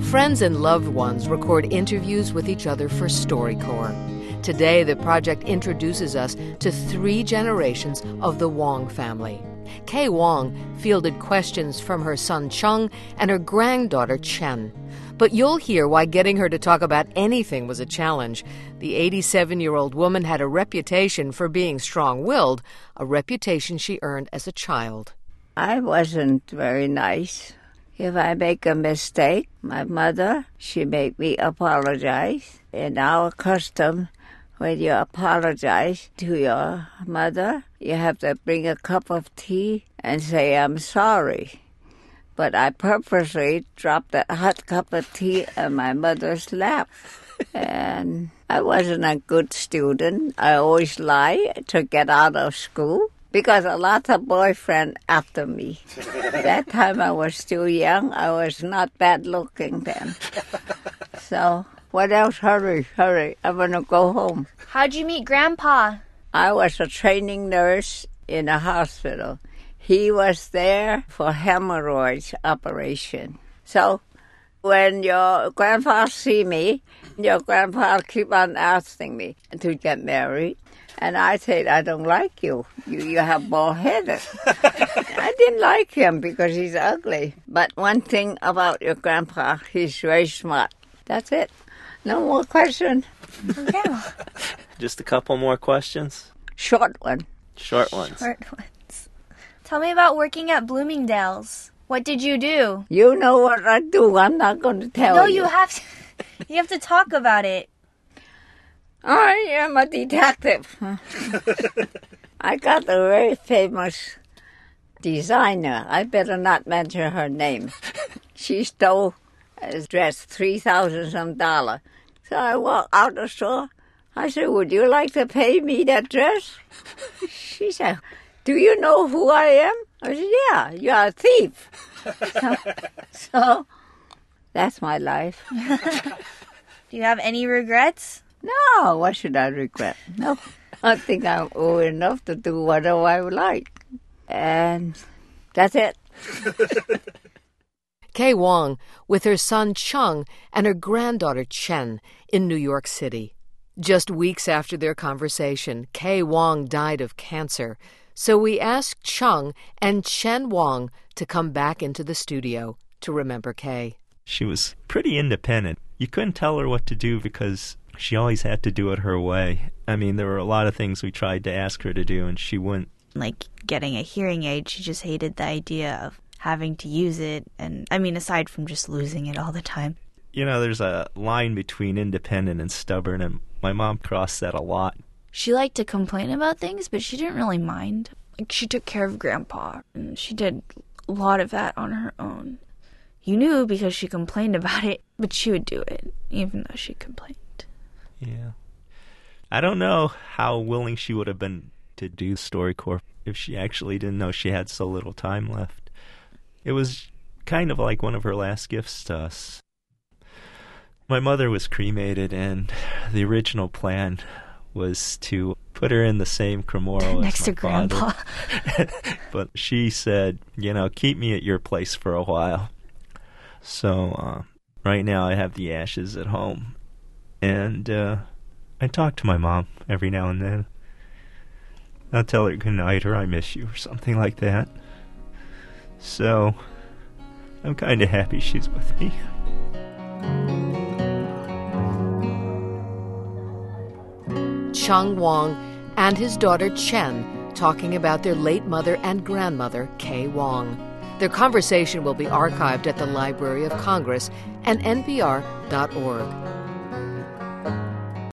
Friends and loved ones record interviews with each other for StoryCorps. Today, the project introduces us to 3 generations of the Wong family. Kay Wong fielded questions from her son Chung and her granddaughter Chen. But you'll hear why getting her to talk about anything was a challenge. The 87-year-old woman had a reputation for being strong-willed, a reputation she earned as a child. I wasn't very nice. If I make a mistake, my mother, she made me apologize. In our custom, when you apologize to your mother, you have to bring a cup of tea and say, "I'm sorry." But I purposely dropped that hot cup of tea on my mother's lap. And I wasn't a good student. I always lied to get out of school because a lot of boyfriends after me. That time I was still young. I was not bad looking then. So, what else? Hurry. I want to go home. How'd you meet Grandpa? I was a training nurse in a hospital. He was there for hemorrhoids operation. So when your grandpa see me, your grandpa keep on asking me to get married. And I said, "I don't like you. You have bald-headed." I didn't like him because he's ugly. But one thing about your grandpa, he's very smart. That's it. No more questions. Okay. Just a couple more questions? Short one. Short ones. Short ones. Tell me about working at Bloomingdale's. What did you do? You know what I do. I'm not going to tell you. No, you have to. You have to talk about it. I am a detective. I got a very famous designer. I better not mention her name. She stole a dress, $3,000 some. So I walked out the store. I said, "Would you like to pay me that dress?" She said, "Do you know who I am?" I said, "Yeah, you're a thief." So that's my life. Do you have any regrets? No, what should I regret? No, I think I'm old enough to do whatever I would like. And that's it. Kay Wong with her son Chung and her granddaughter Chen in New York City. Just weeks after their conversation, Kay Wong died of cancer. So we asked Chung and Chen Wong to come back into the studio to remember Kay. She was pretty independent. You couldn't tell her what to do because she always had to do it her way. I mean, there were a lot of things we tried to ask her to do, and she wouldn't. Like getting a hearing aid, she just hated the idea of having to use it. And, I mean, aside from just losing it all the time. You know, there's a line between independent and stubborn, and my mom crossed that a lot. She liked to complain about things, but she didn't really mind. Like, she took care of Grandpa, and she did a lot of that on her own. You knew because she complained about it, but she would do it, even though she complained. Yeah. I don't know how willing she would have been to do StoryCorps if she actually didn't know she had so little time left. It was kind of like one of her last gifts to us. My mother was cremated, and the original plan was to put her in the same cremoro next as my to Grandpa. But she said, keep me at your place for a while. So right now I have the ashes at home, and I talk to my mom every now and then. I'll tell her good night or I miss you or something like that. So I'm kind of happy she's with me. Chung Wong and his daughter Chen talking about their late mother and grandmother, Kay Wong. Their conversation will be archived at the Library of Congress and NPR.org.